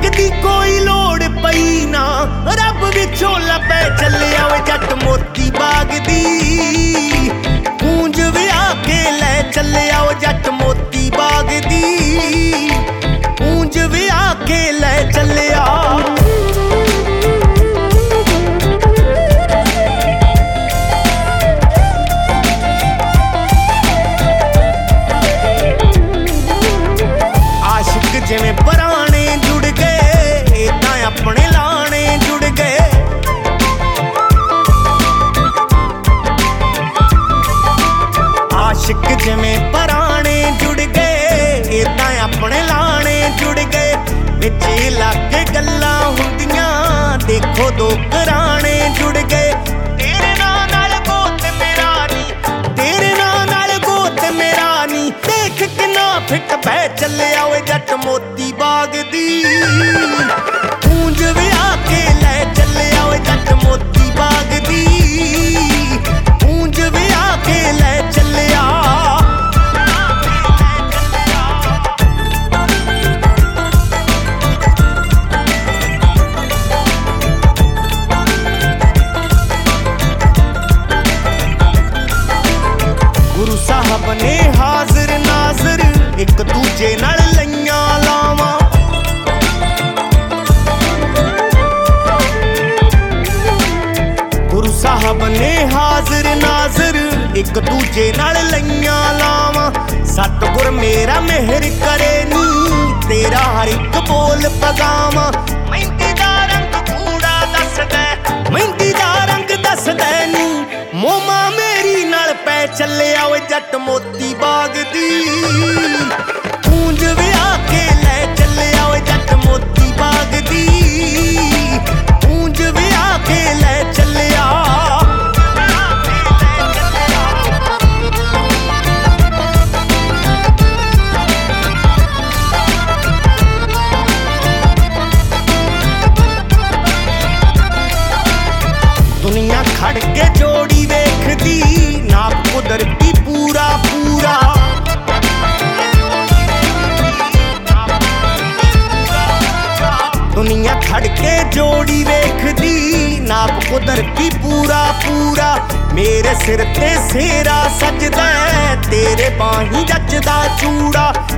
ਦੀ ਕੋਈ ਲੋੜ ਪਈ ਨਾ, ਰੱਬ ਵਿੱਚੋਂ ਲੱਭੇ ਚੱਲਿਆ ਵੇ ਜੱਟ ਮੋਤੀ ਬਾਗ ਦੀ। ਗੂੰਜ ਵਿਆਹ ਕੇ ਲੈ ਚੱਲਿਆ ਵੇ ਜੱਟ ਮੋਤੀ ਬਾਗ ਦੀ। ਗੂੰਜ ਵਿਆਹ ਕੇ ਲੈ ਚੱਲਿਆ। ਆਸ਼ਿਕ ਜਿਵੇਂ ਪੁਰਾਣੇ ਜੁੜ ਗਏ, ਏਦਾਂ ਆਪਣੇ ਲਾਣੇ ਜੁੜ ਗਏ। ਆਸ਼ਿਕ ਜਿਵੇਂ ਪੁਰਾਣੇ ਜੁੜ ਗਏ, ਏਦਾਂ ਆਪਣੇ ਲਾਣੇ ਜੁੜ ਗਏ। ਵਿੱਚ ਲੱਗ ਗੱਲਾਂ ਹੁੰਦੀਆਂ, ਦੇਖੋ ਦੋ ਘਰਾਣੇ ਜੁੜ ਗਏ। ਤੇਰੇ ਨਾਂ ਨਾਲ ਗੋਤ ਮੇਰਾ ਨੀ, ਤੇਰੇ ਨਾਂ ਨਾਲ ਗੋਤ ਮੇਰਾ ਨੀ। ਦੇਖ ਕਿੰਨਾ ਫਿੱਟ ਬਹਿ ਚੱਲਿਆ ਓਏ ਜੱਟ ਮੋਤੀ ਬਾਗ ਦੀ। ਗੂੰਜ ਵਿਆਹ ਕੇ ਲੈ ਚੱਲਿਆ ਓਏ ਜੱਟ ਮੋਤੀ ਬਾਗ ਦੀ। ਗੂੰਜ ਵਿਆਹ ਕੇ ਲੈ ਚੱਲਿਆ। ਗੁਰੂ ਸਾਹਿਬ ਨੇ ਹਾਜ਼ਰ ਨਾਜ਼ਰ ਇੱਕ ਦੂਜੇ ਨਾਲ ਲਈਆਂ ਲਾਵਾਂ। ਗੁਰੂ ਸਾਹਿਬ ਨੇ ਹਾਜ਼ਰ ਨਾਜ਼ਰ ਇੱਕ ਦੂਜੇ ਨਾਲ ਲਈਆਂ ਲਾਵਾਂ। ਸਤਿਗੁਰ ਮੇਰਾ ਮਿਹਰ ਕਰੇ ਨੀ, ਤੇਰਾ ਹਰ ਇੱਕ ਬੋਲ ਪਗਾਵਾਂ। ਮਹਿੰਦੀ ਦਾ ਰੰਗ ਕੂੜਾ ਦੱਸਦਾ, ਮਹਿੰਦੀ ਦਾ ਰੰਗ ਦੱਸਦਾ ਨੀ। ਮੋਮਾ ਮੇਰੀ ਨਾਲ ਪੈ ਚੱਲਿਆ ਓਏ ਜੱਟ ਮੋਤੀ ਬਾਗ ਦੀ। ਗੂੰਜ ਵਿਆਹ ਕੇ ਲੈ ਚੱਲਿਆ ਓਏ ਜੱਟ ਮੋਤੀ ਬਾਗ ਦੀ। ਗੂੰਜ ਵਿਆਹ ਕੇ ਲੈ ਚੱਲਿਆ। ਦੁਨੀਆ ਖੜ ਕੇ ਜੋੜੀ ਵੇਖਦੀ, ਨਾਪ ਕੁਦਰਤੀ ਪੂਰਾ ਪੂਰਾ। ਦੁਨੀਆ ਖੜ ਕੇ ਜੋੜੀ ਵੇਖਦੀ, ਨਾਪ ਕੁਦਰਤੀ ਪੂਰਾ ਪੂਰਾ। ਮੇਰੇ ਸਿਰ ਤੇ ਸੇਰਾ ਸਜਦਾ, ਤੇਰੇ ਬਾਹੀਂ ਜੱਚਦਾ ਚੂੜਾ।